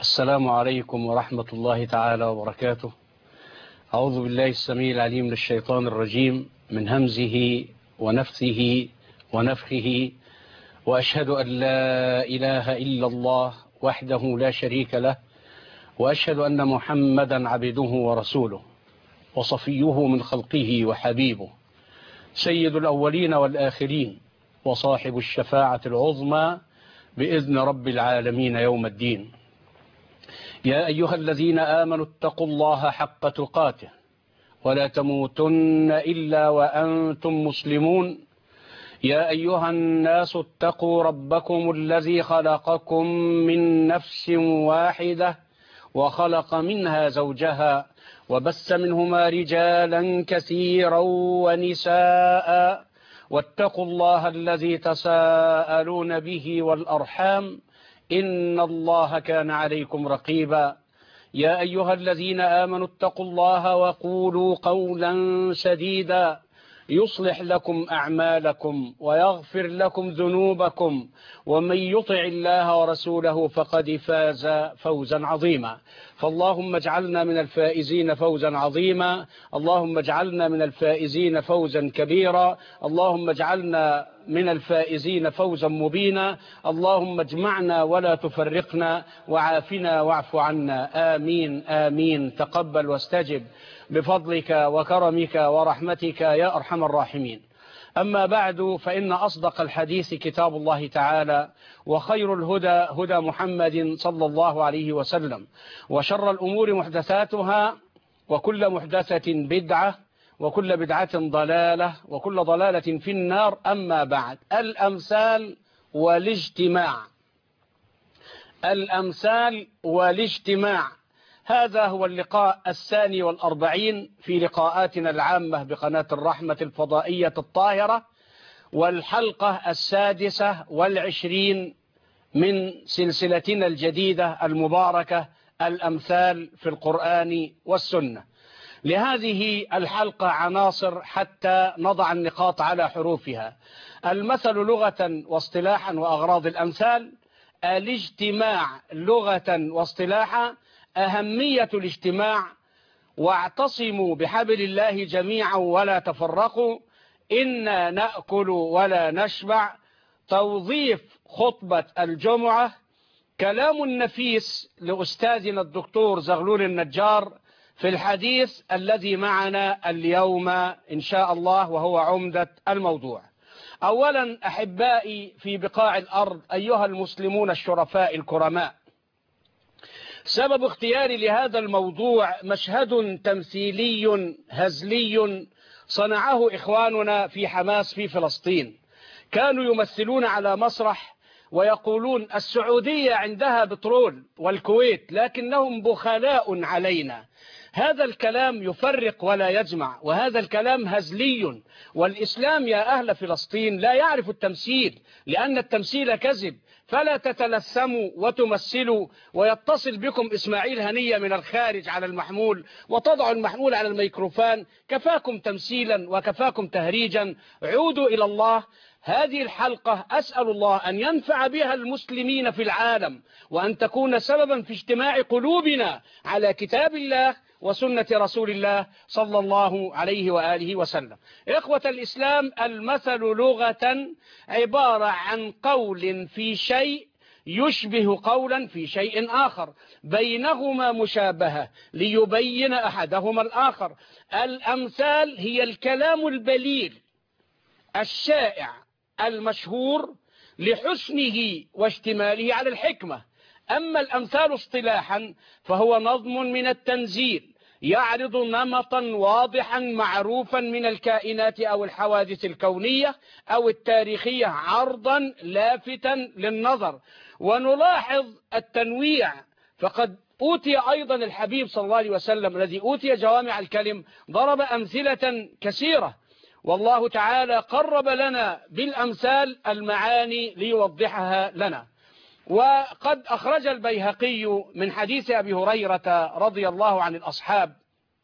السلام عليكم ورحمة الله تعالى وبركاته. أعوذ بالله السميع العليم من الشيطان الرجيم من همزه ونفثه ونفخه، وأشهد أن لا إله إلا الله وحده لا شريك له، وأشهد أن محمدا عبده ورسوله وصفيه من خلقه وحبيبه، سيد الأولين والآخرين، وصاحب الشفاعة العظمى بإذن رب العالمين يوم الدين. يا أيها الذين آمنوا اتقوا الله حق تقاته ولا تموتن إلا وأنتم مسلمون. يا أيها الناس اتقوا ربكم الذي خلقكم من نفس واحدة وخلق منها زوجها وبث منهما رجالا كثيرا ونساء، واتقوا الله الذي تساءلون به والأرحام إن الله كان عليكم رقيبا. يا أيها الذين آمنوا اتقوا الله وقولوا قولا سديدا يصلح لكم أعمالكم ويغفر لكم ذنوبكم، ومن يطع الله ورسوله فقد فاز فوزا عظيما. فاللهم اجعلنا من الفائزين فوزا عظيما، اللهم اجعلنا من الفائزين فوزا كبيرا، اللهم اجعلنا من الفائزين فوزا مبينا، اللهم اجمعنا ولا تفرقنا، وعافنا واعف عنا، آمين آمين. تقبل واستجب بفضلك وكرمك ورحمتك يا أرحم الراحمين. أما بعد، فإن أصدق الحديث كتاب الله تعالى، وخير الهدى هدى محمد صلى الله عليه وسلم، وشر الأمور محدثاتها، وكل محدثة بدعة، وكل بدعة ضلالة، وكل ضلالة في النار. أما بعد، الأمثال والاجتماع. الأمثال والاجتماع، هذا هو اللقاء 42 في لقاءاتنا العامة بقناة الرحمة الفضائية الطاهرة، والحلقة 26 من سلسلتنا الجديدة المباركة الأمثال في القرآن والسنة. لهذه الحلقة عناصر حتى نضع النقاط على حروفها. المثل لغة واصطلاحا وأغراض الأمثال، الاجتماع لغة واصطلاحا، أهمية الاجتماع، واعتصموا بحبل الله جميعا ولا تفرقوا، إنا نأكل ولا نشبع، توظيف خطبة الجمعة، كلام نفيس لأستاذنا الدكتور زغلول النجار في الحديث الذي معنا اليوم إن شاء الله، وهو عمدة الموضوع. أولا أحبائي في بقاع الأرض، أيها المسلمون الشرفاء الكرماء، سبب اختياري لهذا الموضوع مشهد تمثيلي هزلي صنعه إخواننا في حماس في فلسطين. كانوا يمثلون على مسرح ويقولون السعودية عندها بترول والكويت لكنهم بخلاء علينا. هذا الكلام يفرق ولا يجمع، وهذا الكلام هزلي، والإسلام يا أهل فلسطين لا يعرف التمثيل، لأن التمثيل كذب. فلا تتلثموا وتمثلوا ويتصل بكم إسماعيل هنية من الخارج على المحمول وتضع المحمول على الميكروفون. كفاكم تمثيلا وكفاكم تهريجا، عودوا إلى الله. هذه الحلقة أسأل الله أن ينفع بها المسلمين في العالم، وأن تكون سببا في اجتماع قلوبنا على كتاب الله وسنة رسول الله صلى الله عليه وآله وسلم. إخوة الإسلام، المثل لغة عبارة عن قول في شيء يشبه قولا في شيء آخر، بينهما مشابهة ليبين أحدهما الآخر. الأمثال هي الكلام البليغ الشائع المشهور لحسنه واشتماله على الحكمة. أما الأمثال اصطلاحا فهو نظم من التنزيل يعرض نمطا واضحا معروفا من الكائنات أو الحوادث الكونية أو التاريخية، عرضا لافتا للنظر. ونلاحظ التنويع، فقد أوتي أيضا الحبيب صلى الله عليه وسلم الذي أوتي جوامع الكلم ضرب أمثلة كثيرة، والله تعالى قرب لنا بالأمثال المعاني ليوضحها لنا. وقد أخرج البيهقي من حديث أبي هريرة رضي الله عن الأصحاب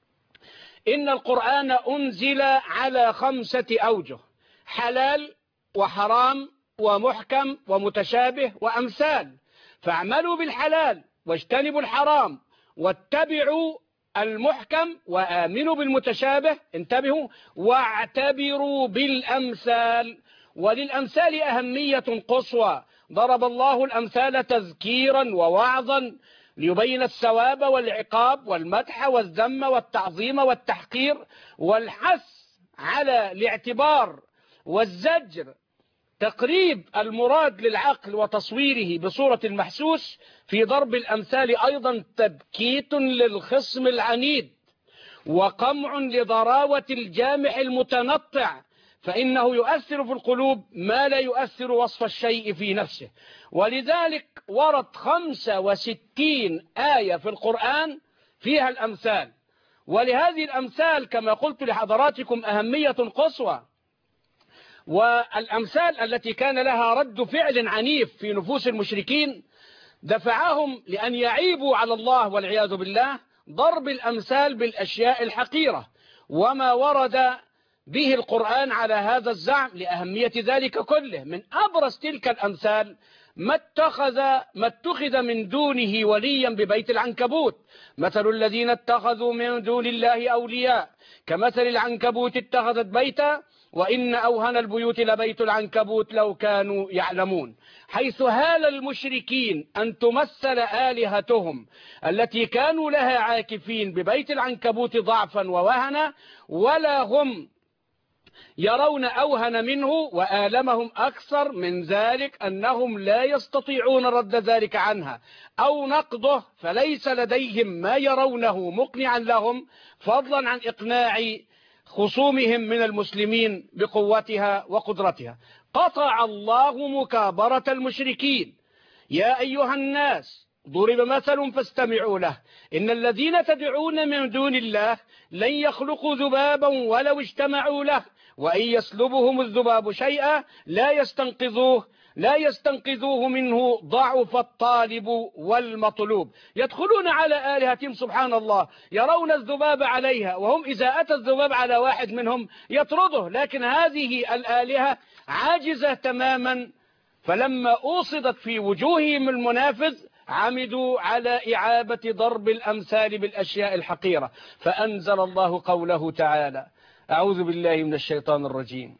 إن القرآن أنزل على 5 أوجه: حلال وحرام ومحكم ومتشابه وأمثال. فاعملوا بالحلال واجتنبوا الحرام واتبعوا المحكم وآمنوا بالمتشابه، انتبهوا، واعتبروا بالأمثال. وللأمثال أهمية قصوى، ضرب الله الأمثال تذكيرا ووعظا ليبين الثواب والعقاب والمدح والذم والتعظيم والتحقير والحث على الاعتبار والزجر، تقريب المراد للعقل وتصويره بصورة المحسوس. في ضرب الأمثال أيضا تبكيت للخصم العنيد وقمع لضراوة الجامح المتنطع، فإنه يؤثر في القلوب ما لا يؤثر وصف الشيء في نفسه. ولذلك ورد 65 آية في القرآن فيها الأمثال، ولهذه الأمثال كما قلت لحضراتكم أهمية قصوى. والأمثال التي كان لها رد فعل عنيف في نفوس المشركين دفعهم لأن يعيبوا على الله والعياذ بالله ضرب الأمثال بالأشياء الحقيرة، وما ورد به القرآن على هذا الزعم لأهمية ذلك كله. من أبرز تلك الأمثال ما اتخذ من دونه وليا ببيت العنكبوت، مثل الذين اتخذوا من دون الله أولياء كمثل العنكبوت اتخذت بيتا وإن أوهن البيوت لبيت العنكبوت لو كانوا يعلمون، حيث هال المشركين أن تمثل آلهتهم التي كانوا لها عاكفين ببيت العنكبوت ضعفا ووهنا، ولا هم يرون أوهن منه، وآلمهم أكثر من ذلك أنهم لا يستطيعون رد ذلك عنها أو نقضه، فليس لديهم ما يرونه مقنعا لهم فضلا عن إقناع خصومهم من المسلمين بقوتها وقدرتها. قطع الله مكابرة المشركين. يا أيها الناس ضرب مثل فاستمعوا له، إن الذين تدعون من دون الله لن يخلقوا ذبابا ولو اجتمعوا له، وإن يسلبهم الذباب شيئا لا يستنقذوه منه، ضعف الطالب والمطلوب. يدخلون على آلهتهم سبحان الله يرون الذباب عليها، وهم إذا أتى الذباب على واحد منهم يطرده، لكن هذه الآلهة عاجزة تماما. فلما أوصدت في وجوههم المنافذ عمدوا على إعابة ضرب الأمثال بالأشياء الحقيرة، فأنزل الله قوله تعالى: أعوذ بالله من الشيطان الرجيم: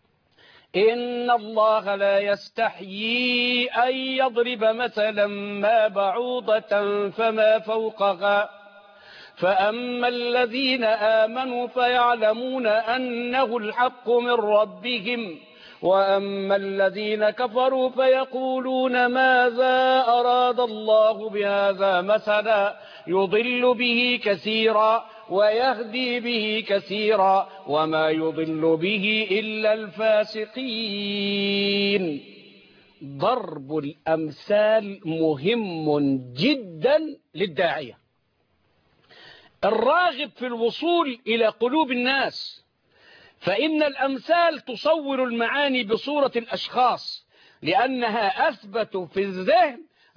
إن الله لا يستحيي أن يضرب مثلا ما بعوضة فما فوقها، فأما الذين آمنوا فيعلمون أنه الحق من ربهم، وأما الذين كفروا فيقولون ماذا أراد الله بهذا مثلا يضل به كثيرا ويهدي به كثيرا وما يضل به إلا الفاسقين. ضرب الأمثال مهم جدا للداعية الراغب في الوصول إلى قلوب الناس، فإن الأمثال تصور المعاني بصورة الأشخاص، لأنها أثبت في الذهن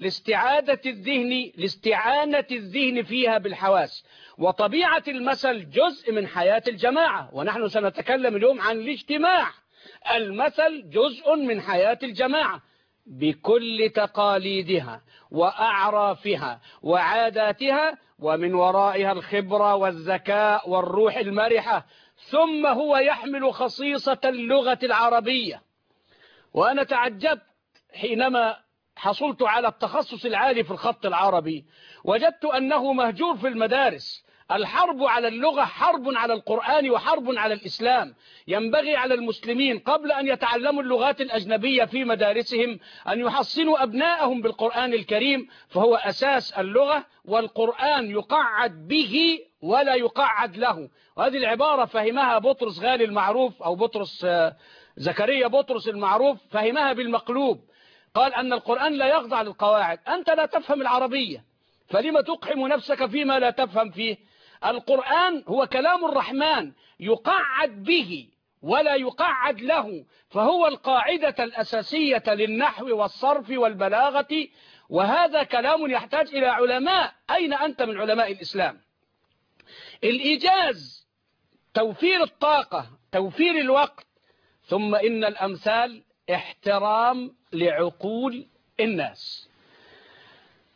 لاستعانة الذهن فيها بالحواس. وطبيعة المثل جزء من حياة الجماعة، ونحن سنتكلم اليوم عن الاجتماع. المثل جزء من حياة الجماعة بكل تقاليدها وأعرافها وعاداتها، ومن ورائها الخبرة والذكاء والروح المرحة. ثم هو يحمل خصيصة اللغة العربية. وأنا تعجبت حينما حصلت على التخصص العالي في الخط العربي، وجدت أنه مهجور في المدارس. الحرب على اللغة حرب على القرآن وحرب على الإسلام. ينبغي على المسلمين قبل أن يتعلموا اللغات الأجنبية في مدارسهم أن يحصنوا أبناءهم بالقرآن الكريم، فهو أساس اللغة، والقرآن يقعد به ولا يقعد له. وهذه العبارة فهمها بطرس غالي المعروف، أو بطرس زكريا بطرس المعروف، فهمها بالمقلوب. قال أن القرآن لا يخضع للقواعد. أنت لا تفهم العربية، فلما تقحم نفسك فيما لا تفهم فيه؟ القرآن هو كلام الرحمن يقعد به ولا يقعد له، فهو القاعدة الأساسية للنحو والصرف والبلاغة، وهذا كلام يحتاج إلى علماء. أين أنت من علماء الإسلام؟ الإيجاز توفير الطاقة، توفير الوقت. ثم إن الأمثال احترام لعقول الناس.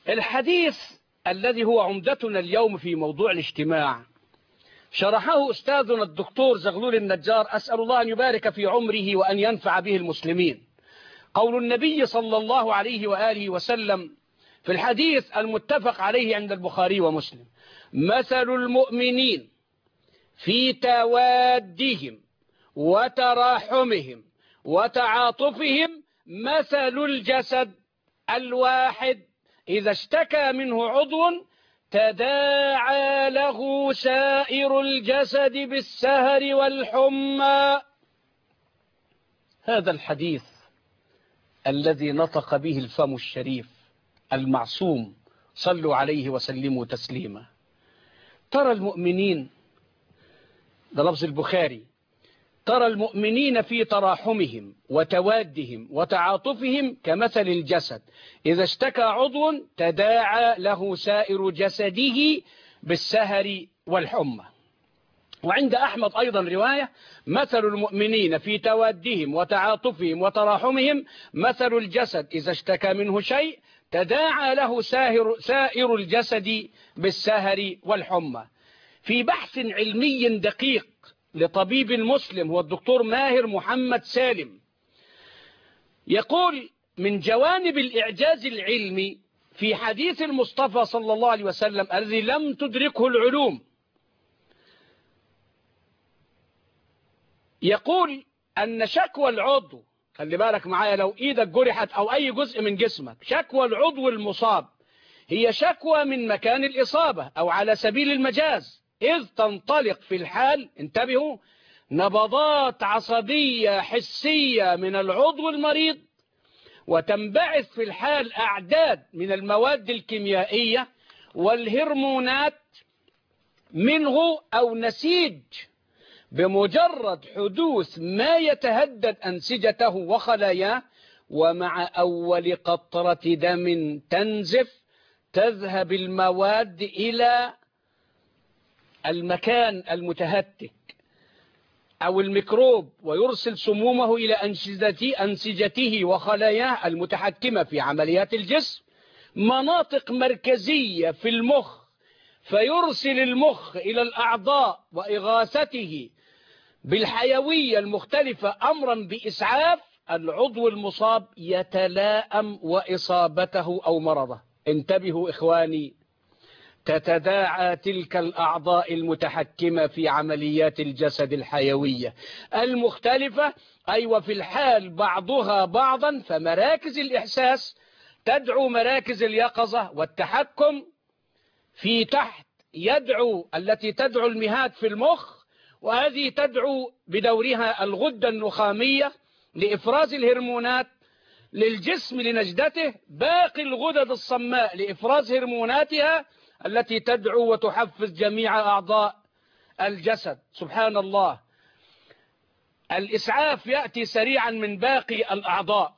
الحديث الذي هو عمدتنا اليوم في موضوع الاجتماع شرحه أستاذنا الدكتور زغلول النجار، أسأل الله أن يبارك في عمره وأن ينفع به المسلمين. قول النبي صلى الله عليه وآله وسلم في الحديث المتفق عليه عند البخاري ومسلم: مثل المؤمنين في توادهم وتراحمهم وتعاطفهم مثل الجسد الواحد إذا اشتكى منه عضو تداعى له سائر الجسد بالسهر والحمى. هذا الحديث الذي نطق به الفم الشريف المعصوم، صلوا عليه وسلموا تسليما. ترى المؤمنين، ده لفظ البخاري، ترى المؤمنين في تراحمهم وتوادهم وتعاطفهم كمثل الجسد إذا اشتكى عضو تداعى له سائر جسده بالسهر والحمى. وعند أحمد أيضا رواية: مثل المؤمنين في توادهم وتعاطفهم وتراحمهم مثل الجسد إذا اشتكى منه شيء تداعى له سائر الجسد بالسهر والحمى. في بحث علمي دقيق لطبيب مسلم هو الدكتور ماهر محمد سالم، يقول: من جوانب الإعجاز العلمي في حديث المصطفى صلى الله عليه وسلم الذي لم تدركه العلوم، يقول أن شكوى العضو، خلي بالك معايا، لو إيدك جرحت أو أي جزء من جسمك، شكوى العضو المصاب هي شكوى من مكان الإصابة أو على سبيل المجاز، إذ تنطلق في الحال، انتبهوا، نبضات عصبية حسية من العضو المريض، وتنبعث في الحال أعداد من المواد الكيميائية والهرمونات منه أو نسيج، بمجرد حدوث ما يتهدد أنسجته وخلاياه، ومع أول قطرة دم تنزف تذهب المواد إلى المكان المتهتك أو الميكروب ويرسل سمومه إلى أنسجته وخلاياه المتحكمة في عمليات الجسم، مناطق مركزية في المخ، فيرسل المخ إلى الأعضاء وإغاثته بالحيوية المختلفة أمرا بإسعاف العضو المصاب يتلائم وإصابته أو مرضه. انتبهوا إخواني، تتداعى تلك الأعضاء المتحكمة في عمليات الجسد الحيوية المختلفة، وفي الحال بعضها بعضا، فمراكز الإحساس تدعو مراكز اليقظة والتحكم في تحت التي تدعو المهاد في المخ، وهذه تدعو بدورها الغدة النخامية لإفراز الهرمونات للجسم لنجدته، باقي الغدد الصماء لإفراز هرموناتها التي تدعو وتحفز جميع أعضاء الجسد. سبحان الله، الإسعاف يأتي سريعا من باقي الأعضاء.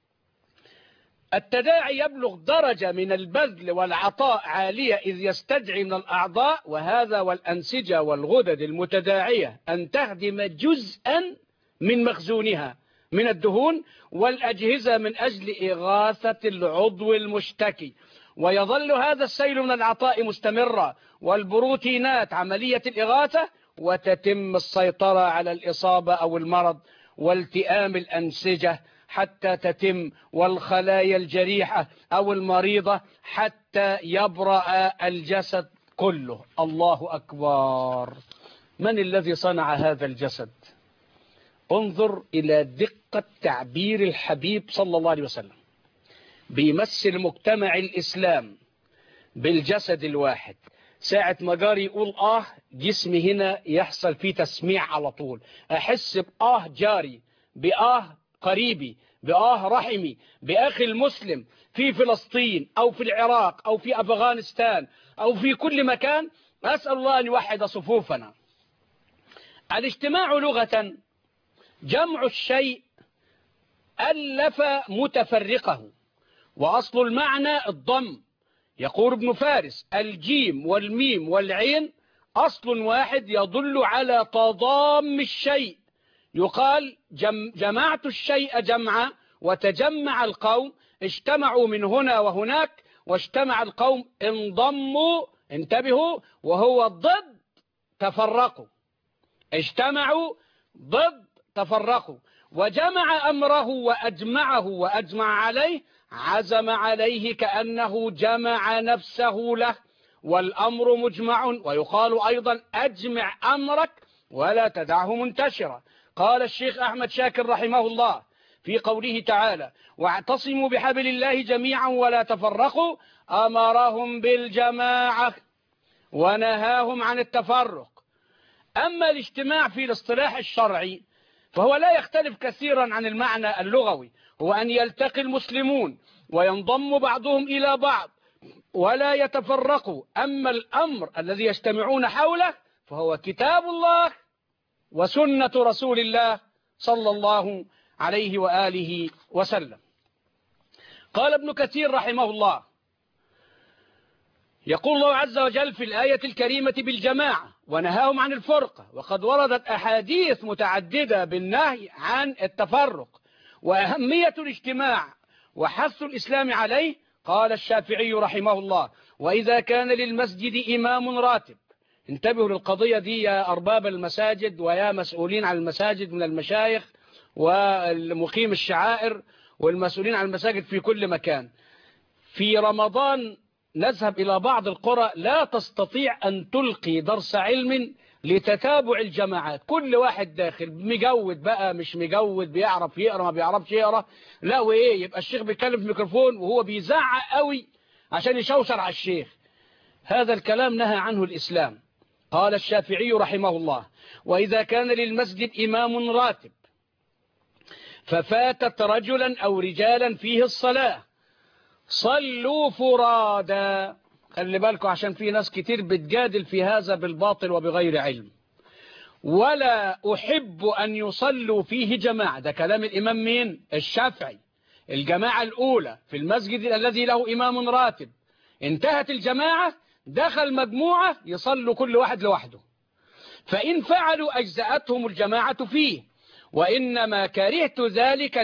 التداعي يبلغ درجة من البذل والعطاء عالية إذ يستدعي من الأعضاء وهذا والأنسجة والغدد المتداعية أن تهدم جزءا من مخزونها من الدهون والأجهزة من أجل إغاثة العضو المشتكي، ويظل هذا السيل من العطاء مستمرا والبروتينات عملية الإغاثة، وتتم السيطرة على الإصابة أو المرض والتئام الأنسجة حتى تتم، والخلايا الجريحة أو المريضة حتى يبرأ الجسد كله. الله أكبر! من الذي صنع هذا الجسد؟ انظر إلى دقة تعبير الحبيب صلى الله عليه وسلم، بيمثل مجتمع الإسلام بالجسد الواحد. ساعة ما جاري يقول جسمي هنا يحصل فيه تسميع على طول، أحس جاري، قريبي، رحمي، بأخي المسلم في فلسطين أو في العراق أو في أفغانستان أو في كل مكان. أسأل الله أن يوحد صفوفنا. الاجتماع لغة جمع الشيء ألف متفرقه، وأصل المعنى الضم. يقول ابن فارس: الجيم والميم والعين أصل واحد يدل على تضام الشيء. يقال جمعت الشيء جمعا، وتجمع القوم، اجتمعوا من هنا وهناك واجتمع القوم انضموا، انتبهوا، وهو ضد تفرقوا. اجتمعوا ضد تفرقوا، وجمع أمره وأجمعه وأجمع عليه، عزم عليه كأنه جمع نفسه له، والأمر مجمع. ويقال أيضا أجمع أمرك ولا تدعه منتشرا. قال الشيخ أحمد شاكر رحمه الله في قوله تعالى: واعتصموا بحبل الله جميعا ولا تفرقوا، أمرهم بالجماعة ونهاهم عن التفرق. أما الاجتماع في الاصطلاح الشرعي فهو لا يختلف كثيرا عن المعنى اللغوي، هو أن يلتقي المسلمون وينضم بعضهم إلى بعض ولا يتفرقوا. أما الأمر الذي يجتمعون حوله فهو كتاب الله وسنة رسول الله صلى الله عليه وآله وسلم. قال ابن كثير رحمه الله: يقول الله عز وجل في الآية الكريمة بالجماعة ونهاهم عن الفرقة، وقد وردت أحاديث متعددة بالنهي عن التفرق وأهمية الاجتماع وحث الإسلام عليه. قال الشافعي رحمه الله: وإذا كان للمسجد إمام راتب. انتبهوا للقضية دي يا أرباب المساجد ويا مسؤولين عن المساجد من المشايخ والمقيم الشعائر والمسؤولين عن المساجد في كل مكان. في رمضان نذهب إلى بعض القرى لا تستطيع أن تلقي درس علم لتتابع الجماعات، كل واحد داخل مجود بقى مش مجود، بيعرف يقرأ ما بيعرفش يقرأ، لا وإيه يبقى الشيخ بيتكلم في ميكروفون وهو بيزعق قوي عشان يشوشر على الشيخ. هذا الكلام نهى عنه الإسلام. قال الشافعي رحمه الله: وإذا كان للمسجد إمام راتب ففاتت رجلا أو رجالا فيه الصلاة صلوا فرادا. خلي بالكم عشان في ناس كتير بتجادل في هذا بالباطل وبغير علم. ولا أحب أن يصلوا فيه جماعة، ده كلام الإمام مين؟ الشافعي. الجماعة الأولى في المسجد الذي له إمام راتب، انتهت الجماعة، دخل مجموعة يصلوا كل واحد لوحده، فإن فعلوا أجزأتهم الجماعة فيه، وإنما كرهت ذلك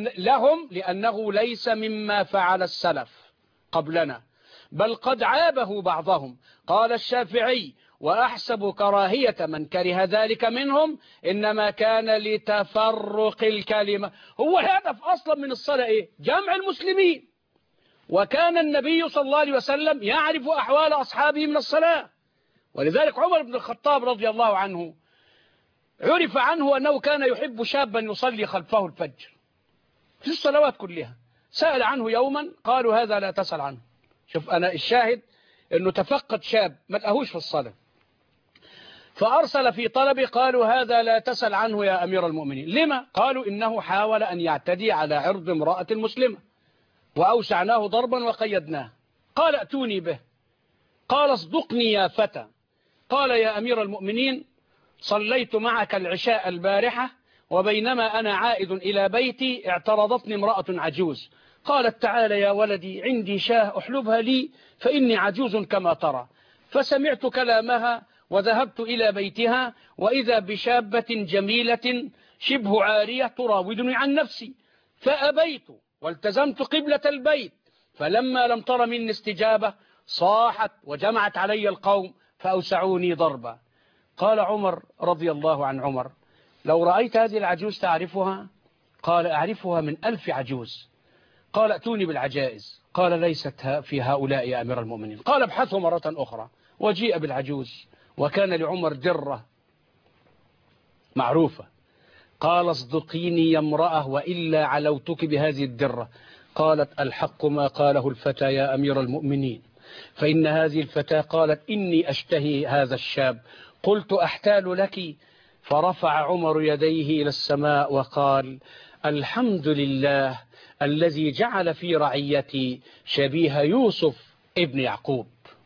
لأنه ليس مما فعل السلف قبلنا، بل قد عابه بعضهم. قال الشافعي: وأحسب كراهية من كره ذلك منهم إنما كان لتفرق الكلمة. هو الهدف أصلا من الصلاة إيه؟ جمع المسلمين، وكان النبي صلى الله عليه وسلم يعرف أحوال أصحابه من الصلاة. ولذلك عمر بن الخطاب رضي الله عنه عرف عنه أنه كان يحب شابا يصلي خلفه الفجر في الصلوات كلها. سأل عنه يوما قالوا: هذا لا تسأل عنه. شوف أنا الشاهد أنه تفقد شاب ما لقاهوش في الصلاة، فأرسل في طلبه، قالوا: هذا لا تسأل عنه يا أمير المؤمنين. لما؟ قالوا: إنه حاول أن يعتدي على عرض امرأة مسلمة وأوسعناه ضربا وقيدناه. قال: ائتوني به. قال: اصدقني يا فتى. قال: يا أمير المؤمنين، صليت معك العشاء البارحة وبينما أنا عائد إلى بيتي اعترضتني امرأة عجوز، قالت: تعال يا ولدي عندي شاه أحلبها لي فإني عجوز كما ترى. فسمعت كلامها وذهبت إلى بيتها وإذا بشابة جميلة شبه عارية تراودني عن نفسي، فأبيت والتزمت قبلة البيت، فلما لم تر مني استجابة صاحت وجمعت علي القوم فأوسعوني ضربا. قال عمر رضي الله عن عمر: لو رأيت هذه العجوز تعرفها؟ قال: أعرفها من 1000 عجوز. قال: ائتوني بالعجائز. قال: ليست في هؤلاء يا أمير المؤمنين. قال: ابحثوا مرة أخرى، وجيء بالعجوز، وكان لعمر درة معروفة. قال: اصدقيني يا امرأة وإلا علوتك بهذه الدرة. قالت: الحق ما قاله الفتى يا أمير المؤمنين، فإن هذه الفتاة قالت: إني أشتهي هذا الشاب. قلت: أحتال لك؟ فرفع عمر يديه إلى السماء وقال: الحمد لله الذي جعل في رعيتي شبيه يوسف ابن يعقوب.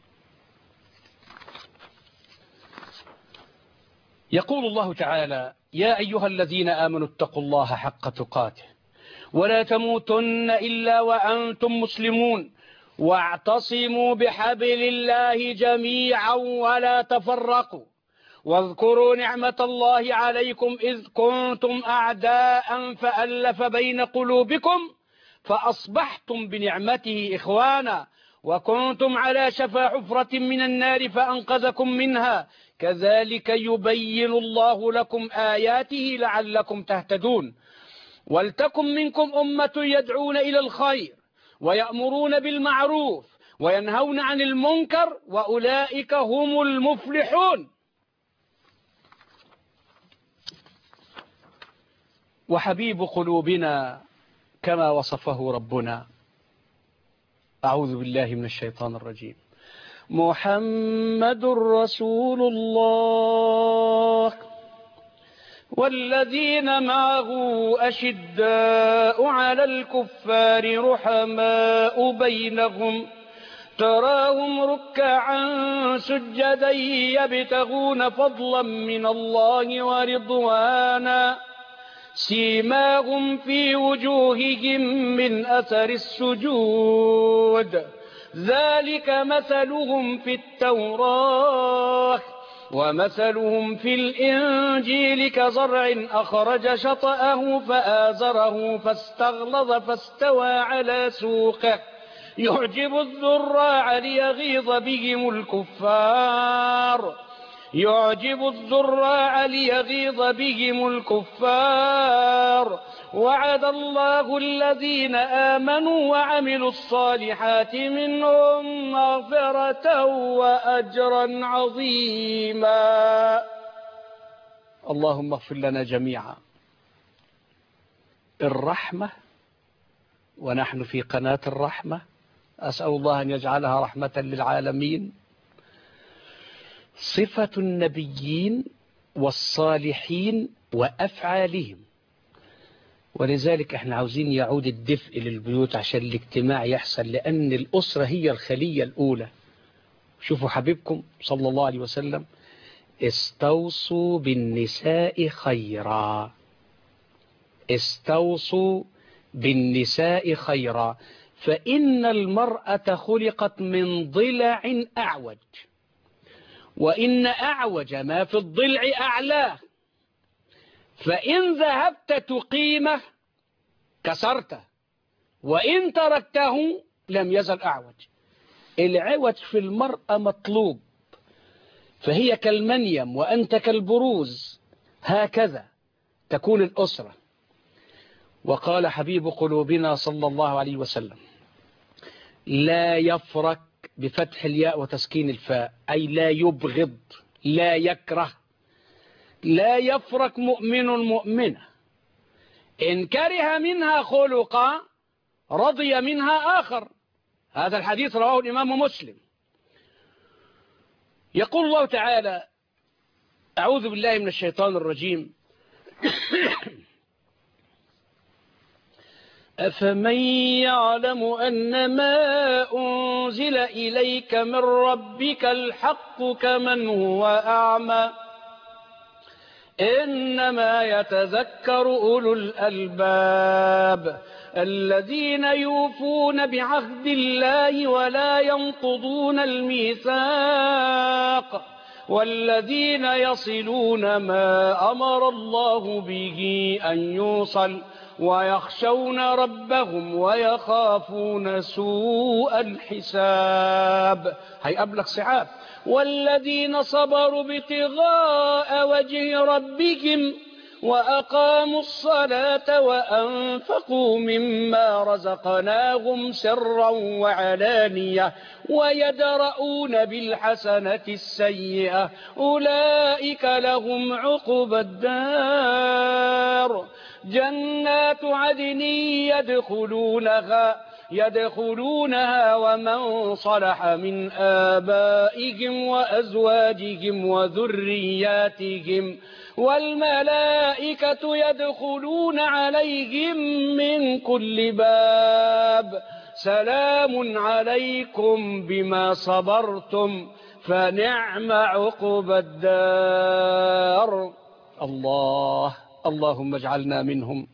يقول الله تعالى: يا أيها الذين آمنوا اتقوا الله حق تقاته ولا تموتن إلا وأنتم مسلمون واعتصموا بحبل الله جميعا ولا تفرقوا واذكروا نعمة الله عليكم إذ كنتم أعداء فألف بين قلوبكم فأصبحتم بنعمته إخوانا وكنتم على شفا حفرة من النار فأنقذكم منها كذلك يبين الله لكم آياته لعلكم تهتدون ولتكن منكم أمة يدعون إلى الخير ويأمرون بالمعروف وينهون عن المنكر وأولئك هم المفلحون. وحبيب قلوبنا كما وصفه ربنا. أعوذ بالله من الشيطان الرجيم. محمد رسول الله والذين معه أشداء على الكفار رحماء بينهم تراهم ركعا سجدا يبتغون فضلا من الله ورضوانا سيماهم في وجوههم من أثر السجود ذلك مثلهم في التوراة ومثلهم في الإنجيل كزرع أخرج شطأه فآزره فاستغلظ فاستوى على سوقه يعجب الزراع ليغيظ بهم الكفار وعد الله الذين آمنوا وعملوا الصالحات منهم مغفرة وأجرا عظيما. اللهم اغفر لنا جميعا. الرحمة ونحن في قناة الرحمة أسأل الله أن يجعلها رحمة للعالمين صفة النبيين والصالحين وأفعالهم. ولذلك احنا عاوزين يعود الدفء للبيوت عشان الاجتماع يحصل لأن الأسرة هي الخلية الأولى. شوفوا حبيبكم صلى الله عليه وسلم استوصوا بالنساء خيرا فإن المرأة خلقت من ضلع أعوج وإن أعوج ما في الضلع أعلاه فإن ذهبت تقيمه كسرته وإن تركته لم يزل أعوج. العوج في المرأة مطلوب فهي كالمنيم وأنت كالبروز هكذا تكون الأسرة. وقال حبيب قلوبنا صلى الله عليه وسلم لا يفرق بفتح الياء وتسكين الفاء أي لا يبغض لا يكره لا يفرق مؤمن مؤمنة إن كره منها خلقا رضي منها آخر. هذا الحديث رواه الإمام مسلم. يقول الله تعالى أعوذ بالله من الشيطان الرجيم أفمن يعلم أن ما أنزل إليك من ربك الحق كمن هو أعمى إنما يتذكر أولو الألباب الذين يوفون بعهد الله ولا ينقضون الميثاق والذين يصلون ما أمر الله به أن يوصل ويخشون ربهم ويخافون سوء الحساب. هيقابلك صعاب. والذين صبروا ابتغاء وجه ربهم وأقاموا الصلاة وأنفقوا مما رزقناهم سرا وعلانية ويدرؤون بالحسنة السيئة أولئك لهم عقبى الدار جنات عدن يدخلونها ومن صلح من آبائهم وأزواجهم وذرياتهم والملائكة يدخلون عليهم من كل باب سلام عليكم بما صبرتم فنعم عقبى الدار. اللهم اجعلنا منهم.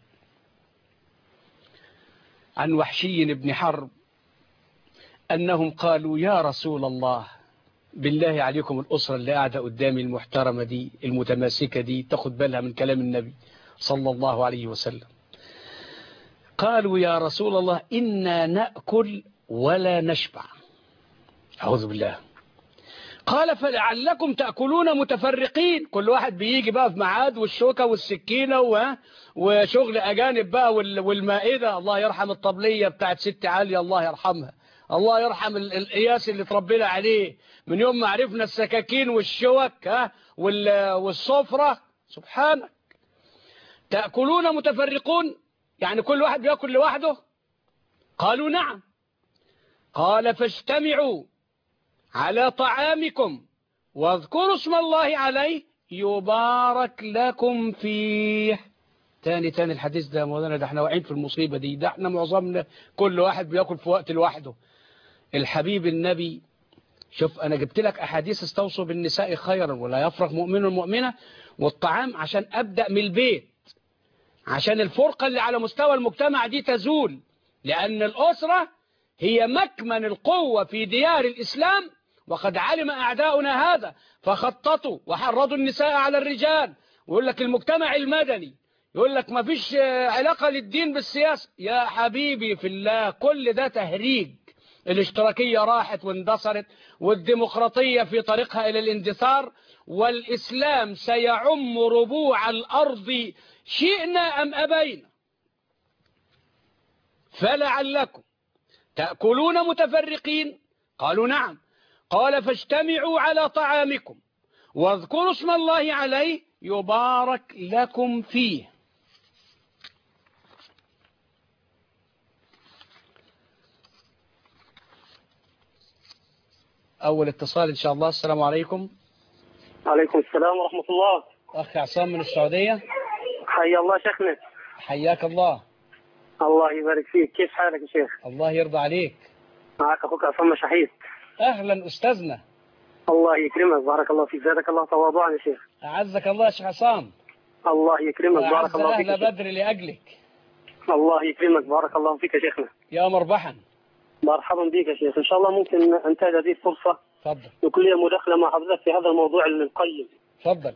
عن وحشي بن حرب أنهم قالوا يا رسول الله بالله عليكم الأسرة اللي قاعدة قدامي المحترمة دي المتماسكة دي تاخد بالها من كلام النبي صلى الله عليه وسلم. قالوا يا رسول الله إنا نأكل ولا نشبع أعوذ بالله. قال فلعلكم تأكلون متفرقين، كل واحد بيجي بقى في ميعاد، والشوكة والسكينة وشغل أجانب بقى، والمائدة. الله يرحم الطبلية بتاعت ست عالية، الله يرحمها، الله يرحم القياس اللي تربينا عليه من يوم ما عرفنا السكاكين والشوك والصفرة. سبحانك. تأكلون متفرقون يعني كل واحد بيأكل لوحده؟ قالوا نعم. قال فاجتمعوا على طعامكم واذكروا اسم الله عليه يبارك لكم فيه. تاني الحديث ده مولانا، ده احنا واقعين في المصيبة دي، ده احنا معظمنا كل واحد بياكل في وقت لوحده. الحبيب النبي، شوف انا جبت لك احاديث استوصوا بالنساء خيرا ولا يفرق مؤمن مؤمنة، والطعام عشان ابدأ من البيت، عشان الفرقة اللي على مستوى المجتمع دي تزول، لأن الأسرة هي مكمن القوة في ديار الإسلام، وقد علم أعداؤنا هذا فخططوا وحرضوا النساء على الرجال. ويقول لك المجتمع المدني، يقول لك ما فيش علاقة للدين بالسياسة. يا حبيبي في الله، كل ده تهريج. الاشتراكية راحت واندثرت، والديمقراطية في طريقها إلى الاندثار، والإسلام سيعم ربوع الأرض شئنا أم أبينا. فلعلكم تأكلون متفرقين؟ قالوا نعم. قال فاجتمعوا على طعامكم واذكروا اسم الله عليه يبارك لكم فيه. أول اتصال إن شاء الله. السلام عليكم. عليكم السلام ورحمة الله. أخ عصام من السعودية. حي الله شيخنا. حياك الله. الله يبارك فيك، كيف حالك يا شيخ؟ الله يرضى عليك. معك أخوك عصام شحيد. أهلا أستاذنا. الله يكرمك، بارك الله فيك، زادك الله تواضعا يا شيخ. أعزك الله يا شيخ عصام. الله يكرمك، بارك الله فيك. أهل بدر لأجلك. الله يكرمك، بارك الله فيك يا شيخنا. يا مربحا. مرحبا بك يا شيخ، إن شاء الله ممكن أنتهز هذه الفرصة. تفضل. يكون لي مداخلة مع حضرتك في هذا الموضوع القيم. تفضل.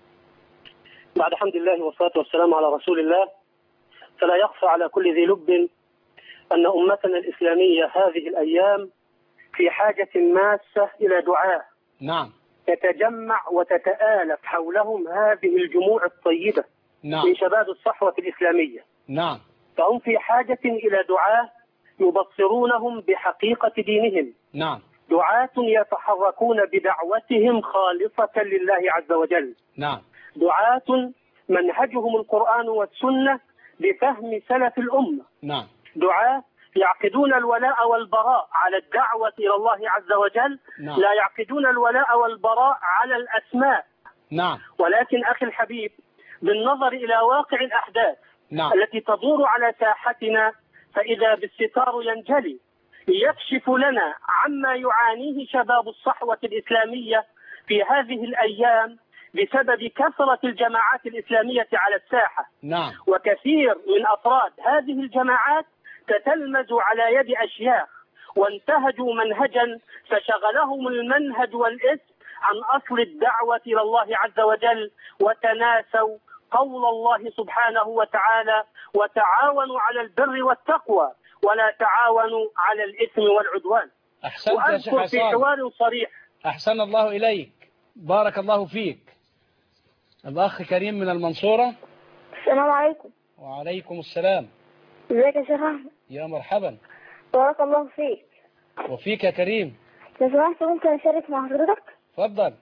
بعد حمد الله والصلاة والسلام على رسول الله، فلا يخفى على كل ذي لب أن أمتنا الإسلامية هذه الأيام في حاجة ماسة إلى دعاء. نعم. تتجمع وتتآلف حولهم هذه الجموع الطيبة. نعم. من شباب الصحوة الإسلامية. نعم. فهم في حاجة إلى دعاة يبصرونهم بحقيقة دينهم. نعم. دعاة يتحركون بدعوتهم خالصة لله عز وجل. نعم. دعاة منهجهم القرآن والسنة بفهم سلف الأمة. نعم. دعاة يعقدون الولاء والبراء على الدعوة إلى الله عز وجل. نعم. لا يعقدون الولاء والبراء على الأسماء. نعم. ولكن أخي الحبيب، بالنظر إلى واقع الأحداث نعم. التي تدور على ساحتنا، فإذا بالستار ينجلي يكشف لنا عما يعانيه شباب الصحوة الإسلامية في هذه الأيام بسبب كثرة الجماعات الإسلامية على الساحة. نعم. وكثير من أفراد هذه الجماعات تتلمذ على يد أشياخ وانتهجوا منهجا فشغلهم المنهج والاسم عن أصل الدعوة إلى الله عز وجل، وتناسوا قول الله سبحانه وتعالى: وتعاونوا على البر والتقوى ولا تعاونوا على الإثم والعدوان. أحسنت يا شيخ وأذكر في عصام. حوار صريح. أحسن الله إليك، بارك الله فيك. الأخ كريم من المنصورة. السلام عليكم. وعليكم السلام. ازيك يا شيخ أحمد؟ يا مرحبا. بارك الله فيك. وفيك يا كريم. لو سمحت ممكن أشارك مع حضرتك؟ تفضل.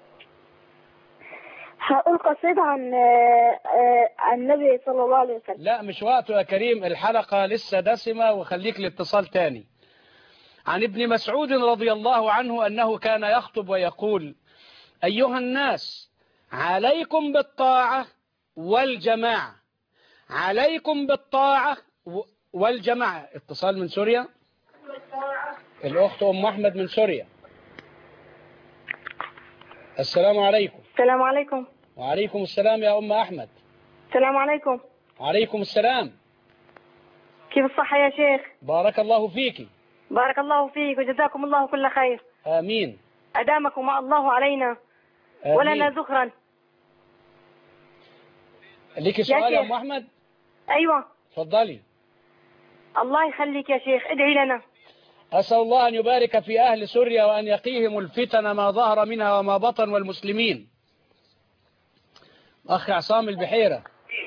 هقول قصيدة عن النبي صلى الله عليه وسلم. لا مش وقته يا كريم، الحلقة لسه دسمة، وخليك الاتصال تاني. عن ابن مسعود رضي الله عنه أنه كان يخطب ويقول: أيها الناس، عليكم بالطاعة والجماعة، عليكم بالطاعة والجماعة. اتصال من سوريا، الأخت أم أحمد من سوريا. السلام عليكم. السلام عليكم. وعليكم السلام يا أم أحمد. السلام عليكم. وعليكم السلام. كيف الصحة يا شيخ؟ بارك الله فيك. بارك الله فيك وجزاكم الله كل خير. آمين. أدامكم الله علينا. آمين. ولنا ذخرا. ليك سؤال يا أم أحمد؟ أيوة. تفضلي. الله يخليك يا شيخ، ادعي لنا. أسأل الله أن يبارك في أهل سوريا وأن يقيهم الفتن ما ظهر منها وما بطن والمسلمين. أخي عصام البحيرة.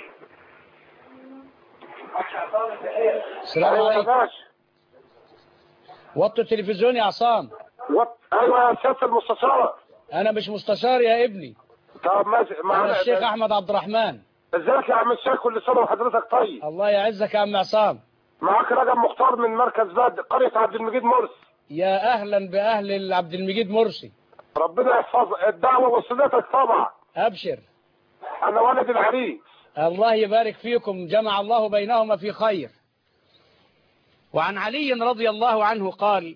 السلام عليكم. وطوا التلفزيون يا عصام. أيوة يا سيادة المستشار. أنا مش مستشار يا ابني. طب ماشي. أنا الشيخ أحمد عبد الرحمن. ازيك يا عم الشيخ؟ كل سنة وحضرتك طيب. الله يعزك يا عم عصام. معاك رجب مختار من مركز باد قرية عبد المجيد مرسي. يا أهلا بأهل عبد المجيد مرسي. ربنا يحفظك. الدعوة وصلتك طبعا. أبشر. أنا ولد العريس. الله يبارك فيكم، جمع الله بينهما في خير. وعن علي رضي الله عنه قال: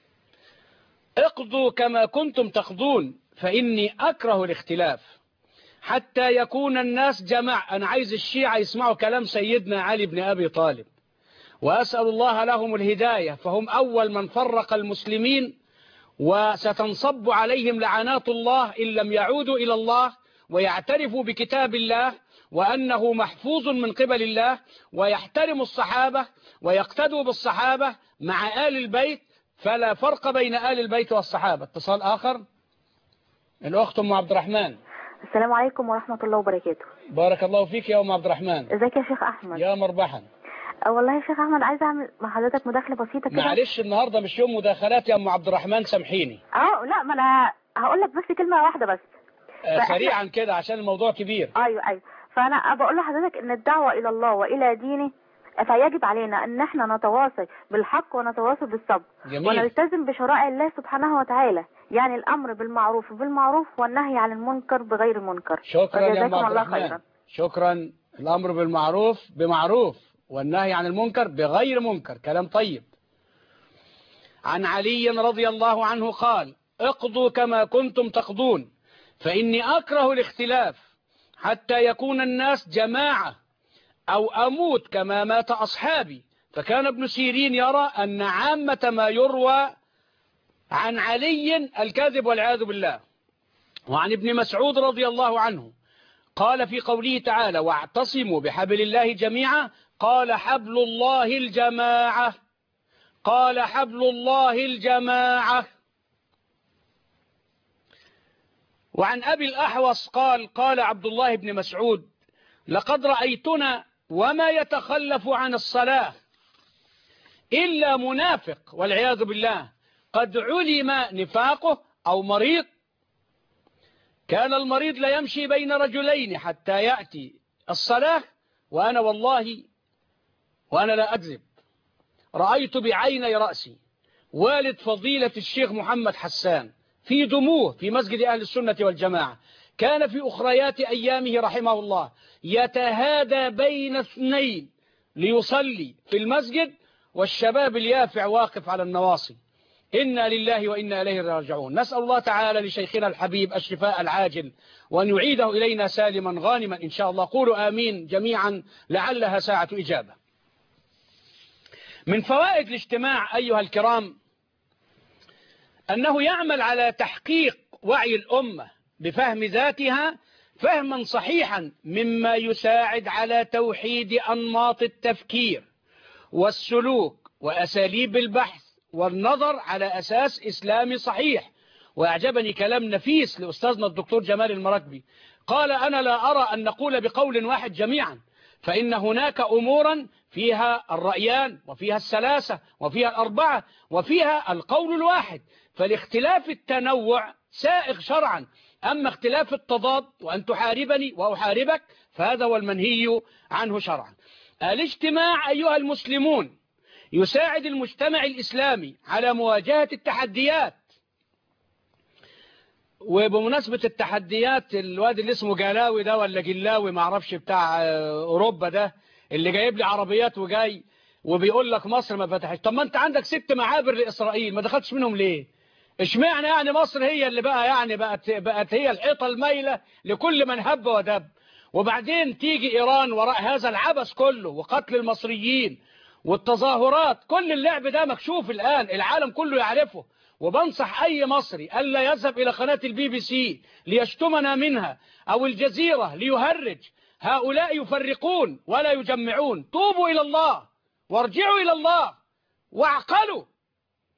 اقضوا كما كنتم تقضون فإني أكره الاختلاف حتى يكون الناس جماعة. أنا عايز الشيعة يسمعوا كلام سيدنا علي بن أبي طالب، وأسأل الله لهم الهداية، فهم أول من فرق المسلمين، وستنصب عليهم لعنات الله إن لم يعودوا إلى الله ويعترفوا بكتاب الله وأنه محفوظ من قبل الله، ويحترموا الصحابة ويقتدوا بالصحابة مع آل البيت، فلا فرق بين آل البيت والصحابة. اتصال آخر. الأخت أم عبد الرحمن. السلام عليكم ورحمة الله وبركاته. بارك الله فيك يا أم عبد الرحمن. ازيك يا شيخ أحمد؟ يا مربحا. والله يا شيخ أحمد عايز أعمل مع حضرتك مداخلة بسيطة كده. معلش النهاردة مش يوم مداخلات يا أم عبد الرحمن، سامحيني. لا، ما أنا هقول لك بس كلمة واحدة بس. سريعا كده عشان الموضوع كبير. أيوه. فأنا بقول لحضرتك إن الدعوة إلى الله وإلى دينه فيجب علينا ان احنا نتواصل بالحق ونتواصل بالصبر. جميل. ونلتزم بشرائع الله سبحانه وتعالى، يعني الامر بالمعروف والنهي عن المنكر بغير المنكر. شكرا يا أم عبد الرحمن. شكرا. الامر بالمعروف بمعروف والنهي عن المنكر بغير منكر، كلام طيب. عن علي رضي الله عنه قال: اقضوا كما كنتم تقضون فإني أكره الاختلاف حتى يكون الناس جماعة أو أموت كما مات أصحابي. فكان ابن سيرين يرى أن عامة ما يروى عن علي الكاذب والعياذ بالله. وعن ابن مسعود رضي الله عنه قال في قوله تعالى: واعتصموا بحبل الله جميعا، قال حبل الله الجماعة، قال حبل الله الجماعة. وعن أبي الأحوص قال عبد الله بن مسعود: لقد رأيتنا وما يتخلف عن الصلاة إلا منافق والعياذ بالله قد علم نفاقه أو مريض. كان المريض لا يمشي بين رجلين حتى يأتي الصلاة، وأنا والله وأنا لا أكذب رأيت بعيني رأسي والد فضيلة الشيخ محمد حسان في دموه في مسجد أهل السنة والجماعة. كان في أخريات أيامه رحمه الله يتهادى بين اثنين ليصلي في المسجد والشباب اليافع واقف على النواصي. إنا لله وإنا إليه راجعون. نسأل الله تعالى لشيخنا الحبيب الشفاء العاجل وأن يعيده إلينا سالما غانما إن شاء الله. قولوا آمين جميعا لعلها ساعة إجابة. من فوائد الاجتماع أيها الكرام أنه يعمل على تحقيق وعي الأمة بفهم ذاتها فهما صحيحا، مما يساعد على توحيد أنماط التفكير والسلوك وأساليب البحث والنظر على أساس إسلامي صحيح. وأعجبني كلام نفيس لأستاذنا الدكتور جمال المراكبي، قال: أنا لا أرى أن نقول بقول واحد جميعا، فإن هناك أمورا فيها الرأيان وفيها الثلاثة وفيها الأربعة وفيها القول الواحد، فالاختلاف التنوع سائغ شرعا، أما اختلاف التضاد وأن تحاربني وأحاربك فهذا هو المنهي عنه شرعا. الاجتماع أيها المسلمون يساعد المجتمع الإسلامي على مواجهة التحديات. وبمناسبة التحديات، الواد اللي اسمه جلاوي ده ولا جلاوي معرفش بتاع أوروبا ده اللي جايب لي عربيات وجاي وبيقول لك مصر ما فتحش. طب ما انت عندك 6 معابر لإسرائيل ما دخلتش منهم ليه؟ اشمعنى يعني مصر هي اللي بقى يعني بقت هي الحيطة المايلة لكل من هب ودب؟ وبعدين تيجي إيران وراء هذا العبث كله وقتل المصريين والتظاهرات. كل اللعب ده مكشوف الآن، العالم كله يعرفه. وبنصح أي مصري ألا يذهب إلى قناة الBBC ليشتمنا منها أو الجزيرة ليهرج. هؤلاء يفرقون ولا يجمعون. توبوا إلى الله وارجعوا إلى الله واعقلوا.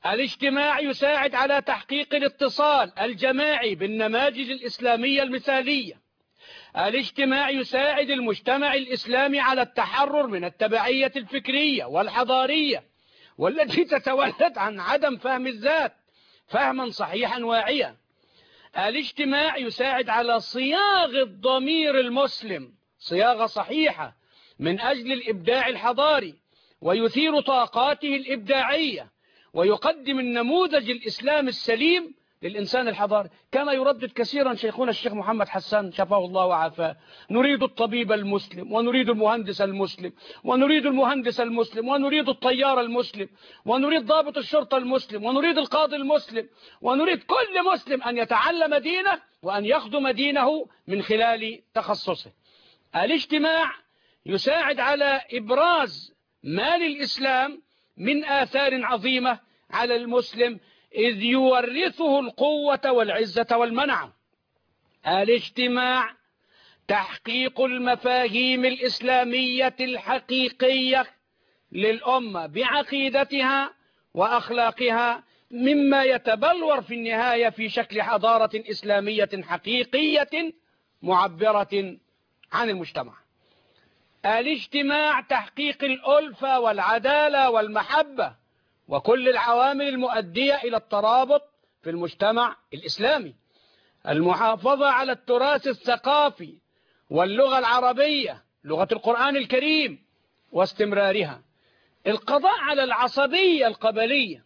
الاجتماع يساعد على تحقيق الاتصال الجماعي بالنماذج الإسلامية المثالية. الاجتماع يساعد المجتمع الإسلامي على التحرر من التبعية الفكرية والحضارية والتي تتولد عن عدم فهم الذات فهما صحيحا واعيا. الاجتماع يساعد على صياغة ضمير المسلم صياغة صحيحة من أجل الإبداع الحضاري، ويثير طاقاته الإبداعية، ويقدم النموذج الإسلام السليم للإنسان الحضاري. كما يردد كثيرا شيخنا الشيخ محمد حسان شفاه الله وعافاه: نريد الطبيب المسلم، ونريد المهندس المسلم، ونريد المهندس المسلم، ونريد الطيار المسلم، ونريد ضابط الشرطة المسلم، ونريد القاضي المسلم، ونريد كل مسلم أن يتعلم دينه وأن يخدم دينه من خلال تخصصه. الاجتماع يساعد على إبراز ما للإسلام من آثار عظيمة على المسلم، إذ يورثه القوة والعزة والمنعة. الاجتماع تحقيق المفاهيم الإسلامية الحقيقية للأمة بعقيدتها وأخلاقها، مما يتبلور في النهاية في شكل حضارة إسلامية حقيقية معبرة عن المجتمع. الاجتماع تحقيق الألفة والعدالة والمحبة وكل العوامل المؤدية إلى الترابط في المجتمع الإسلامي. المحافظة على التراث الثقافي واللغة العربية لغة القرآن الكريم واستمرارها. القضاء على العصبية القبلية.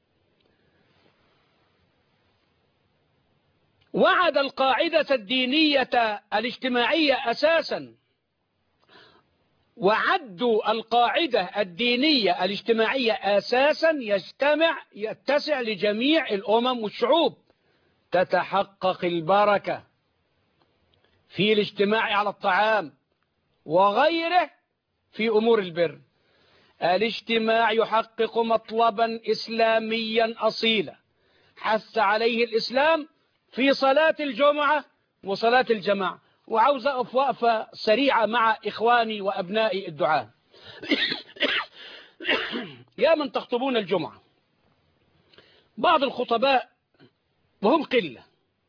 وعد القاعدة الدينية الاجتماعية أساسا، وعدوا القاعدة الدينية الاجتماعية أساسا يتسع لجميع الأمم والشعوب. تتحقق البركة في الاجتماع على الطعام وغيره في أمور البر. الاجتماع يحقق مطلبا إسلاميا أصيلا حث عليه الإسلام في صلاة الجمعة وصلاة الجماعة. وعاوز أقف وقفة سريعة مع إخواني وأبنائي الدعاء. يا من تخطبون الجمعة، بعض الخطباء وهم قلة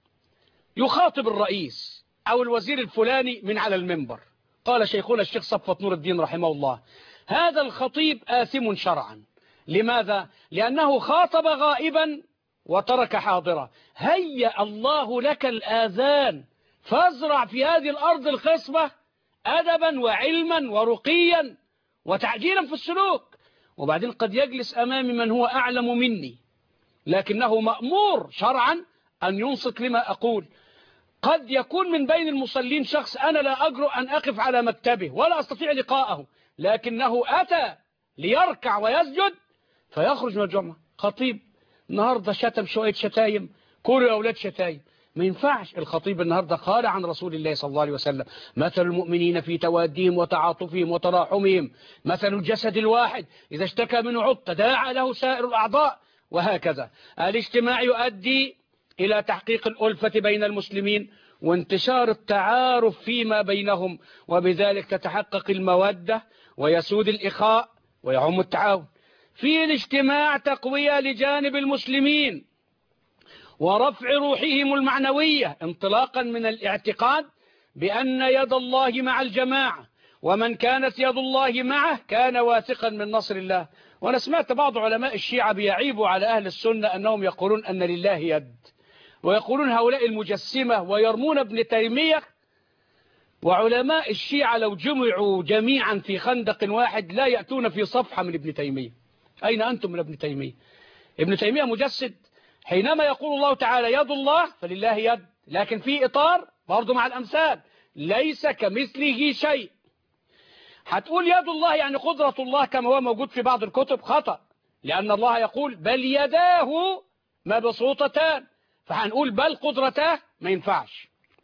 يخاطب الرئيس أو الوزير الفلاني من على المنبر. قال شيخنا الشيخ صفوت نور الدين رحمه الله: هذا الخطيب آثم شرعا. لماذا؟ لأنه خاطب غائبا وترك حاضرا. هيأ الله لك الآذان فازرع في هذه الأرض الخصبة أدبا وعلما ورقيا وتعجيلا في السلوك. وبعدين قد يجلس أمامي من هو أعلم مني، لكنه مأمور شرعا أن ينصت لما أقول. قد يكون من بين المصلين شخص أنا لا أجرؤ أن أقف على مكتبه ولا أستطيع لقاءه، لكنه أتى ليركع ويسجد فيخرج من الجمعة. خطيب النهاردة شتم شوية شتايم، كوري أولاد شتايم، ما ينفعش. الخطيب النهاردة قال عن رسول الله صلى الله عليه وسلم: مثل المؤمنين في توادهم وتعاطفهم وتراحمهم مثل الجسد الواحد إذا اشتكى منه عضو تداعى له سائر الأعضاء، وهكذا. الاجتماع يؤدي إلى تحقيق الألفة بين المسلمين وانتشار التعارف فيما بينهم، وبذلك تتحقق المودة ويسود الإخاء ويعم التعاون. في الاجتماع تقوية لجانب المسلمين ورفع روحهم المعنوية انطلاقا من الاعتقاد بأن يد الله مع الجماعة، ومن كانت يد الله معه كان واثقا من نصر الله. وأنا سمعت بعض علماء الشيعة بيعيبوا على أهل السنة أنهم يقولون أن لله يد، ويقولون هؤلاء المجسمة، ويرمون ابن تيمية. وعلماء الشيعة لو جمعوا جميعا في خندق واحد لا يأتون في صفحة من ابن تيمية. أين أنتم من ابن تيمية؟ ابن تيمية مجسد. حينما يقول الله تعالى يد الله فلله يد، لكن في إطار برضو مع الأمثال: ليس كمثله شيء. هتقول يد الله يعني قدرة الله كما هو موجود في بعض الكتب، خطأ، لأن الله يقول بل يداه مبسوطتان، فهنقول بل قدرتاه، ما ينفعش.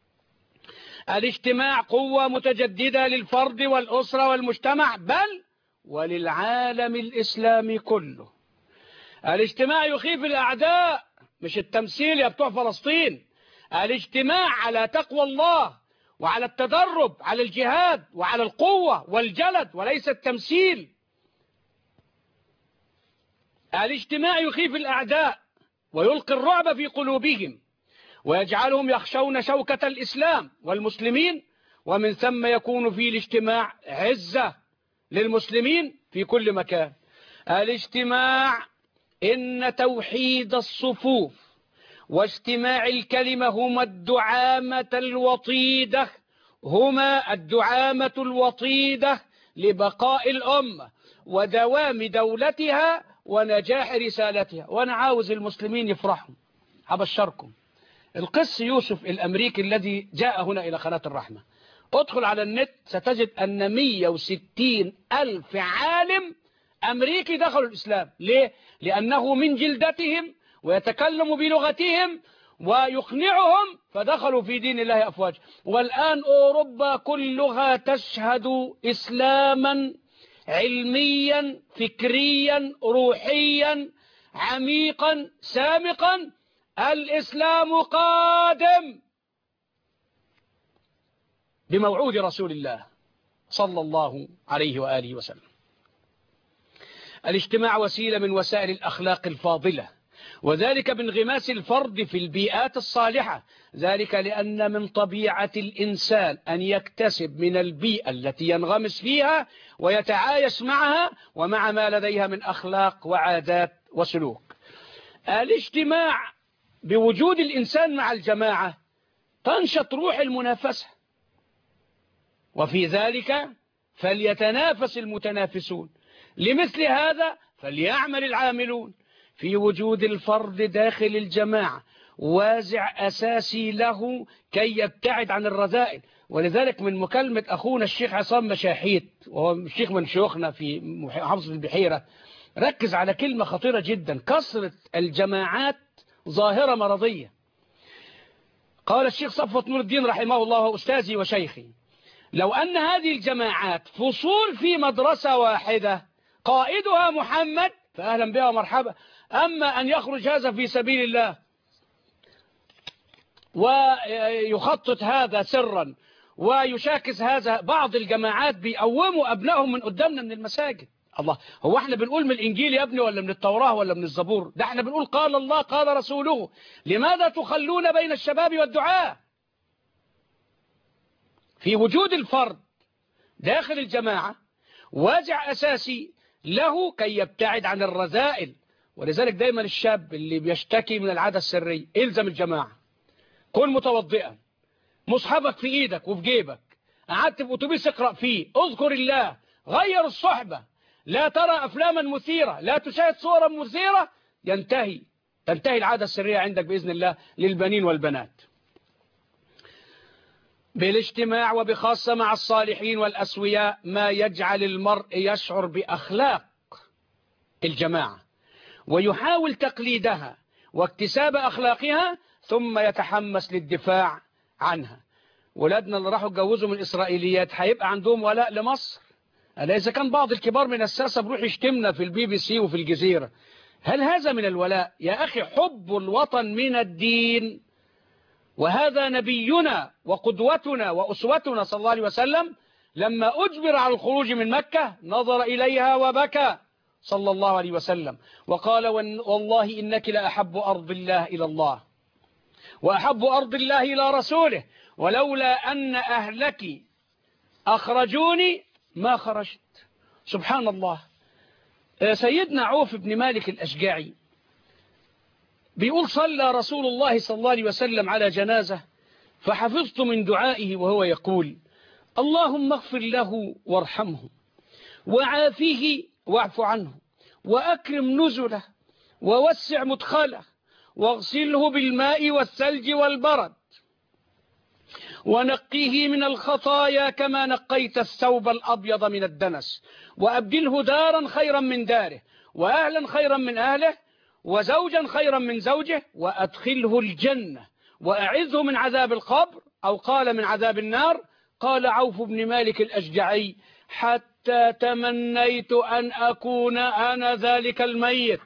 الاجتماع قوة متجددة للفرد والأسرة والمجتمع، بل وللعالم الإسلامي كله. الاجتماع يخيف الأعداء، مش التمثيل يا بتوع فلسطين. الاجتماع على تقوى الله وعلى التدرب على الجهاد وعلى القوة والجلد وليس التمثيل. الاجتماع يخيف الأعداء ويلقي الرعب في قلوبهم ويجعلهم يخشون شوكة الإسلام والمسلمين، ومن ثم يكون في الاجتماع عزة للمسلمين في كل مكان. الاجتماع إن توحيد الصفوف واجتماع الكلمة هما الدعامة الوطيدة لبقاء الأمة ودوام دولتها ونجاح رسالتها. وأنا عاوز المسلمين يفرحوا. هبشركم، القس يوسف الأمريكي الذي جاء هنا إلى قناة الرحمة، ادخل على النت ستجد أن 160 ألف عالم أمريكي دخلوا الإسلام. ليه؟ لأنه من جلدتهم ويتكلم بلغتهم ويقنعهم فدخلوا في دين الله أفواج. والآن أوروبا كلها تشهد إسلاما علميا فكريا روحيا عميقا سامقا. الإسلام قادم بموعود رسول الله صلى الله عليه وآله وسلم. الاجتماع وسيلة من وسائل الأخلاق الفاضلة، وذلك بانغماس الفرد في البيئات الصالحة، ذلك لأن من طبيعة الإنسان أن يكتسب من البيئة التي ينغمس فيها ويتعايش معها ومع ما لديها من أخلاق وعادات وسلوك. الاجتماع بوجود الإنسان مع الجماعة تنشط روح المنافسة، وفي ذلك فليتنافس المتنافسون. لمثل هذا فليعمل العاملون. في وجود الفرد داخل الجماعة وازع أساسي له كي يبتعد عن الرذائل. ولذلك من مكالمة أخونا الشيخ عصام مشاحيت، وهو شيخ من شيوخنا في محافظة البحيرة، ركز على كلمة خطيرة جدا: كثرة الجماعات ظاهرة مرضية. قال الشيخ صفوت نور الدين رحمه الله أستاذي وشيخي: لو أن هذه الجماعات فصول في مدرسة واحدة قائدها محمد فأهلا بها ومرحبا. أما أن يخرج هذا في سبيل الله ويخطط هذا سرا ويشاكس هذا، بعض الجماعات بيقوموا أبنائهم من قدامنا من المساجد. الله، هو احنا بنقول من الإنجيل يا ابني ولا من التوراة ولا من الزبور؟ ده احنا بنقول قال الله قال رسوله. لماذا تخلون بين الشباب والدعاء؟ في وجود الفرد داخل الجماعة واجع أساسي له كي يبتعد عن الرذائل. ولذلك دايما الشاب اللي بيشتكي من العادة السرية الزم الجماعة، كن متوضئا، مصحفك في ايدك وفي جيبك، قعدت في اتوبيس اقرأ فيه، اذكر الله، غير الصحبة، لا ترى افلاما مثيرة، لا تشاهد صورا مثيرة، تنتهي العادة السرية عندك بإذن الله للبنين والبنات. بالاجتماع وبخاصة مع الصالحين والأسوياء ما يجعل المرء يشعر بأخلاق الجماعة ويحاول تقليدها واكتساب أخلاقها ثم يتحمس للدفاع عنها. ولادنا اللي راحوا اتجوزوا من الإسرائيليات هيبقى عندهم ولاء لمصر؟ ألا إذا كان بعض الكبار من الساسة بروح يشتمنا في الBBC وفي الجزيرة، هل هذا من الولاء؟ يا أخي، حب الوطن من الدين، وهذا نبينا وقدوتنا وأسوتنا صلى الله عليه وسلم لما أجبر على الخروج من مكة نظر إليها وبكى صلى الله عليه وسلم وقال: والله إنك لأحب أرض الله إلى الله وأحب أرض الله إلى رسوله، ولولا أن أهلك أخرجوني ما خرجت. سبحان الله. سيدنا عوف بن مالك الأشجعي بيقول: صلى رسول الله صلى الله عليه وسلم على جنازة فحفظت من دعائه وهو يقول: اللهم اغفر له وارحمه وعافيه واعف عنه وأكرم نزله ووسع مدخله واغسله بالماء والثلج والبرد ونقيه من الخطايا كما نقيت الثوب الأبيض من الدنس، وأبدله دارا خيرا من داره وأهلا خيرا من أهله وزوجا خيرا من زوجه، وأدخله الجنة وأعذه من عذاب القبر، أو قال من عذاب النار. قال عوف بن مالك الأشجعي: حتى تمنيت أن أكون أنا ذلك الميت.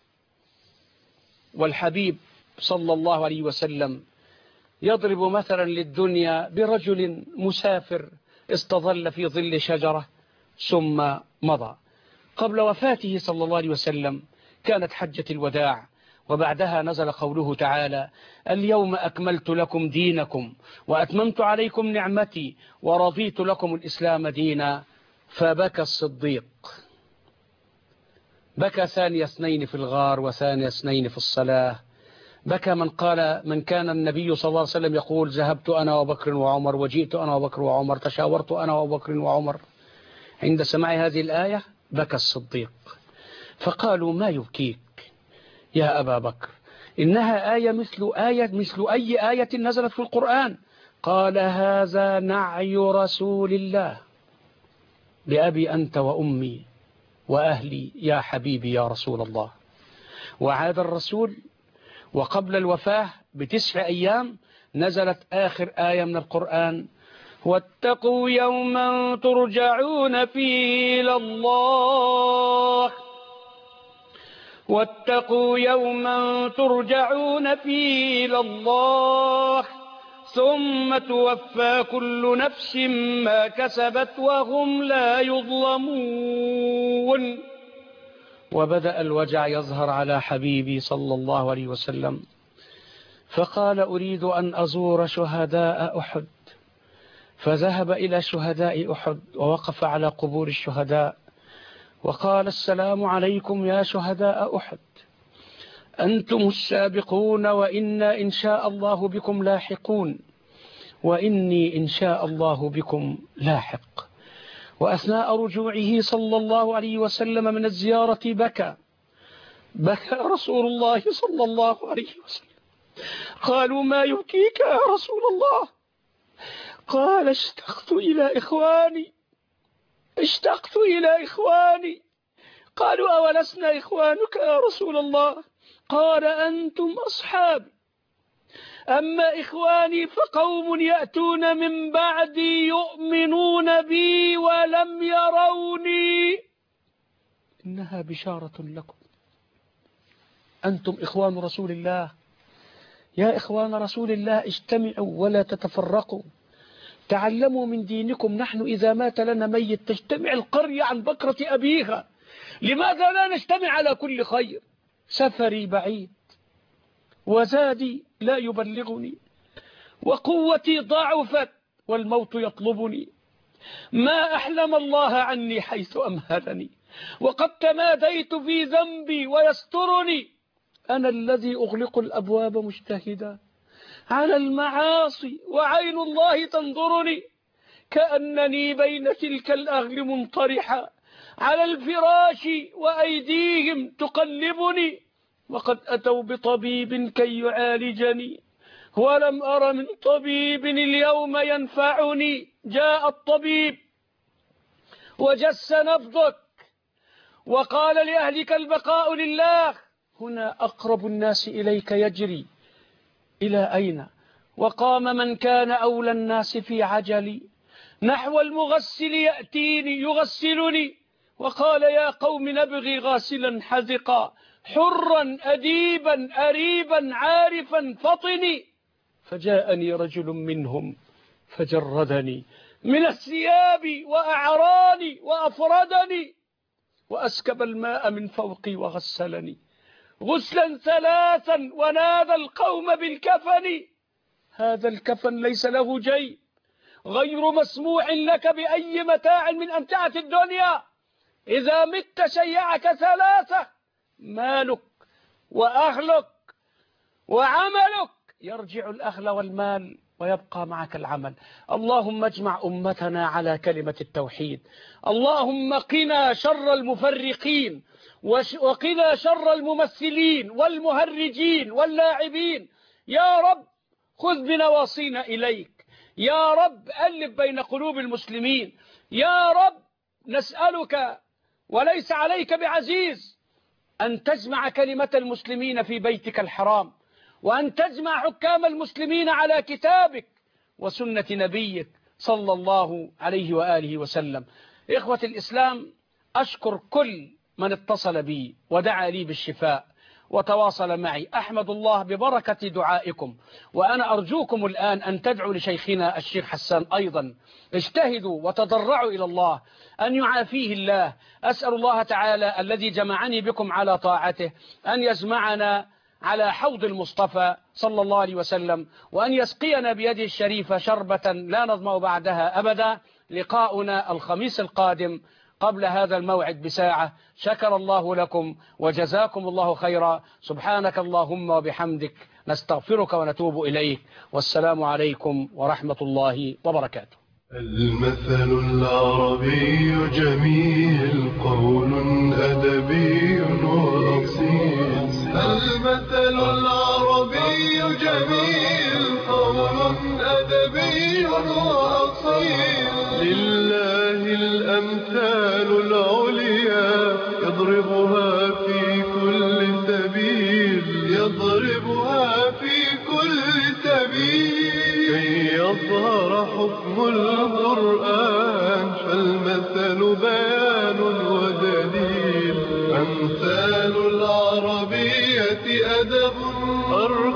والحبيب صلى الله عليه وسلم يضرب مثلا للدنيا برجل مسافر استظل في ظل شجرة ثم مضى. قبل وفاته صلى الله عليه وسلم كانت حجة الوداع، وبعدها نزل قوله تعالى: اليوم أكملت لكم دينكم وأتممت عليكم نعمتي ورضيت لكم الإسلام دينا. فبكى الصديق، بكى ثاني اثنين في الغار وثاني اثنين في الصلاة، بكى من كان النبي صلى الله عليه وسلم يقول: ذهبت أنا وبكر وعمر وجئت أنا وبكر وعمر، تشاورت أنا وبكر وعمر. عند سماع هذه الآية بكى الصديق، فقالوا: ما يبكيك يا أبا بكر؟ إنها آية مثل أي آية نزلت في القرآن. قال: هذا نعي رسول الله، بأبي أنت وأمي وأهلي يا حبيبي يا رسول الله. وعاد الرسول، وقبل الوفاة ب9 أيام نزلت آخر آية من القرآن: واتقوا يوما ترجعون فيه إلى الله، واتقوا يوما ترجعون فيه إلى الله ثم توفى كل نفس ما كسبت وهم لا يظلمون. وبدأ الوجع يظهر على حبيبي صلى الله عليه وسلم، فقال: أريد أن أزور شهداء أحد. فذهب إلى شهداء أحد ووقف على قبور الشهداء وقال: السلام عليكم يا شهداء أحد، أنتم السابقون وإنا إن شاء الله بكم لاحقون، وإني إن شاء الله بكم لاحق. وأثناء رجوعه صلى الله عليه وسلم من الزيارة بكى رسول الله صلى الله عليه وسلم. قالوا: ما يبكيك يا رسول الله؟ قال: اشتقت إلى إخواني. قالوا: أولسنا إخوانك يا رسول الله؟ قال: أنتم أصحابي، أما إخواني فقوم يأتون من بعدي يؤمنون بي ولم يروني. إنها بشارة لكم، أنتم إخوان رسول الله. يا إخوان رسول الله، اجتمعوا ولا تتفرقوا، تعلموا من دينكم. نحن إذا مات لنا ميت تجتمع القرية عن بكرة أبيها، لماذا لا نجتمع على كل خير؟ سفري بعيد وزادي لا يبلغني، وقوتي ضعفت والموت يطلبني، ما أحلم الله عني حيث أمهلني، وقد تماديت في ذنبي ويسترني، أنا الذي أغلق الأبواب مجتهدا على المعاصي وعين الله تنظرني، كأنني بين تلك الأغل منطرحا على الفراش وأيديهم تقلبني، وقد أتوا بطبيب كي يعالجني ولم أر من طبيب اليوم ينفعني. جاء الطبيب وجس نبضك وقال لأهلك البقاء لله. هنا أقرب الناس إليك يجري إلى أين؟ وقام من كان أولى الناس في عجلي نحو المغسل يأتيني يغسلني، وقال: يا قوم نبغي غاسلا حذقا حرا أديبا أريبا عارفا فطني. فجاءني رجل منهم فجردني من الثياب وأعراني وأفردني وأسكب الماء من فوقي وغسلني غسلا 3 ونادى القوم بالكفن. هذا الكفن ليس له جيب غير مسموح لك بأي متاع من أمتعة الدنيا، إذا مت شيعك 3: مالك وأهلك وعملك، يرجع الأهل والمال ويبقى معك العمل. اللهم اجمع أمتنا على كلمة التوحيد، اللهم قنا شر المفرقين وقنا شر الممثلين والمهرجين واللاعبين. يا رب خذ بنواصينا إليك، يا رب ألف بين قلوب المسلمين، يا رب نسألك وليس عليك بعزيز أن تجمع كلمة المسلمين في بيتك الحرام، وأن تجمع حكام المسلمين على كتابك وسنة نبيك صلى الله عليه وآله وسلم. إخوة الإسلام، أشكر كل من اتصل بي ودعا لي بالشفاء، وتواصل معي. أحمد الله ببركة دعائكم، وأنا أرجوكم الآن أن تدعوا لشيخنا الشيخ حسان أيضا. اجتهدوا وتضرعوا إلى الله أن يعافيه الله. أسأل الله تعالى الذي جمعني بكم على طاعته أن يجمعنا على حوض المصطفى صلى الله عليه وسلم، وأن يسقينا بيده الشريفة شربة لا نظمأ بعدها أبدا. لقاؤنا الخميس القادم قبل هذا الموعد بساعة. شكر الله لكم وجزاكم الله خيرا. سبحانك اللهم وبحمدك نستغفرك ونتوب إليك، والسلام عليكم ورحمة الله وبركاته. المثل العربي جميل، قول أدبي وأصيل. المثل العربي جميل، قول أدبي وأصيل. لله الأمثال العليا، يضربها في كل سبيل، يضربها في كل سبيل. كي يظهر حكم القرآن، فالمثل بيان ودليل. أمثال العربية أدب